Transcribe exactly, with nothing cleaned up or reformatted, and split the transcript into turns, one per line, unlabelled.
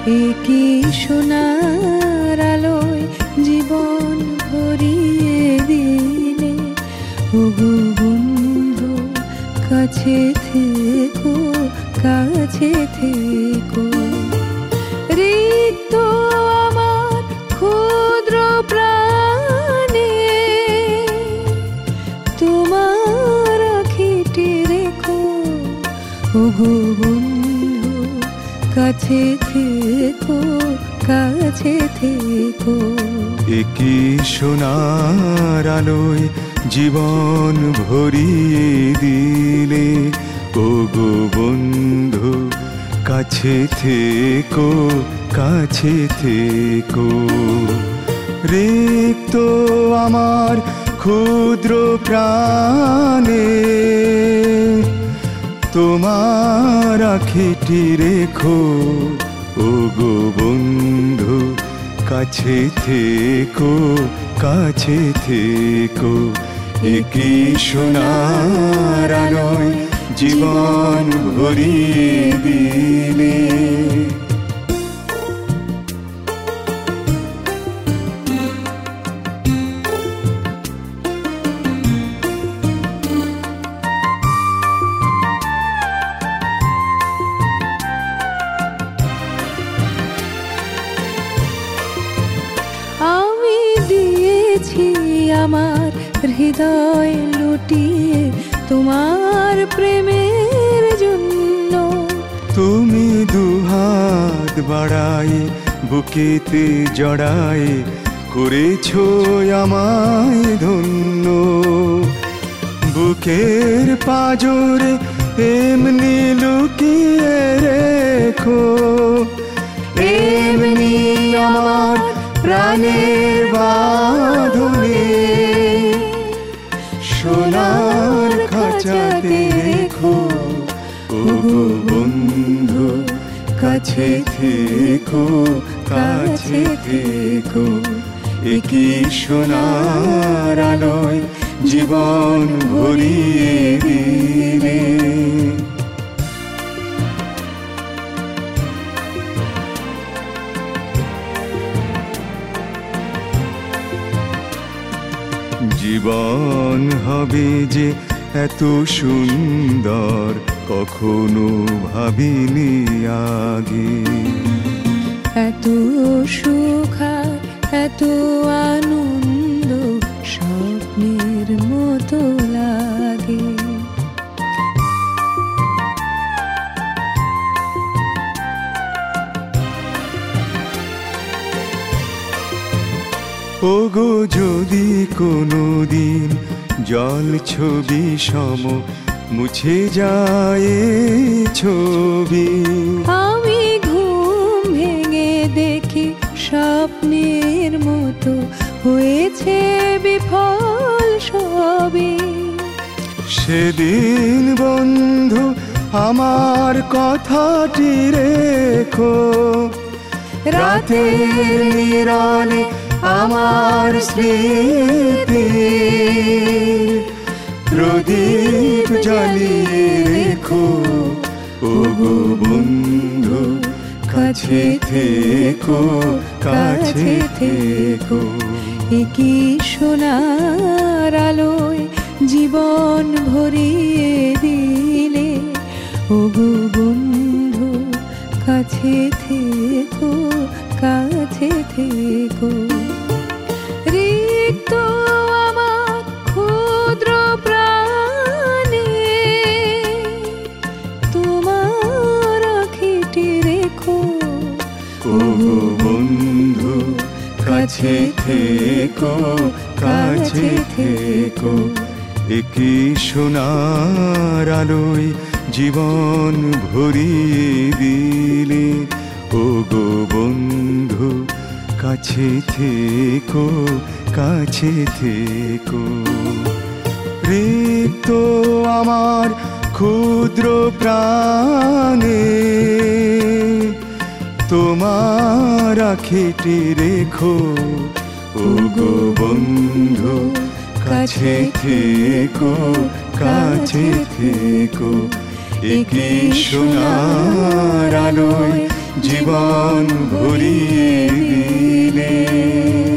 একি সোনার আলোয় জীবন ভরিয়ে দিলে, ওগো বন্ধু কাছে থেকো, কাছে থেকো। রিক্ত আমার ক্ষুদ্র প্রাণে তোমার আখিটি রেখো, ওগো বন্ধু কাছে থেকো, কাছে থেকো।
একি সোনার আলোয় জীবন ভরিয়ে দিলে, ওগো বন্ধু কাছে থেকো, কাছে থেকো। রিক্ত আমার ক্ষুদ্র প্রাণে তোমার আখিটি রেখো, ওগো বন্ধু কাছে থেকো, কাছে থেকো। একি সোনার আলোয় জীবন ভরিয়ে দিলে।
আমি দিয়েছি আমার হৃদয় লুটিয়ে তোমার প্রেমের জন্য,
তুমি দুহাত বাড়াই বুকেতে জড়াই করেছো আমায় ধন্য। বুকের পাজরে এমনি লুকিয়ে রেখো, এমনি আমার প্রাণের বাঁধনে সোনার খাঁচাতে রেখো, ওগো বন্ধু কাছে থেকো, কাছে থেকো। একি সোনার আলোয় জীবন ভরিয়ে দিলে। জীবন হবে যে এত সুন্দর কখনো ভাবিনি আগে,
এত সুখ আর এত আনন্দ স্বপ্নের মতো লাগে।
ওগো যদি কোনো দিন জল ছবি সম মুছে যায় ছবি,
আমি ঘুম ভেঙে দেখি স্বপ্নের মতো হয়েছে বিফল সবই।
সেদিন বন্ধু আমার কথাটি রেখো, রাতের নিরালে আমার স্মৃতি প্রদীপ জ্বালিয়ে রেখো, ওগো বন্ধু কাছে থেকো, কাছে থেকো।
একি সোনার আলোয় জীবন ভরিয়ে দিলে, ওগো বন্ধু কাছে থেকো, কাছে থেকো। রিক্ত আমার ক্ষুদ্র প্রাণে তোমার আখিটি রেখো,
ওগো বন্ধু কাছে থেকো, কাছে থেকো। একি সোনার আলোয় জীবন ভরিয়ে দিলে, ওগো বন্ধু কাছে থেকো, কাছে থেকো। রিক্ত আমার ক্ষুদ্র প্রাণে তোমার আখিটি রেখো, ওগো বন্ধু কাছে থেকো, কাছে থেকো। একি সোনার আলোয় জীবন ভরিয়ে দিলে।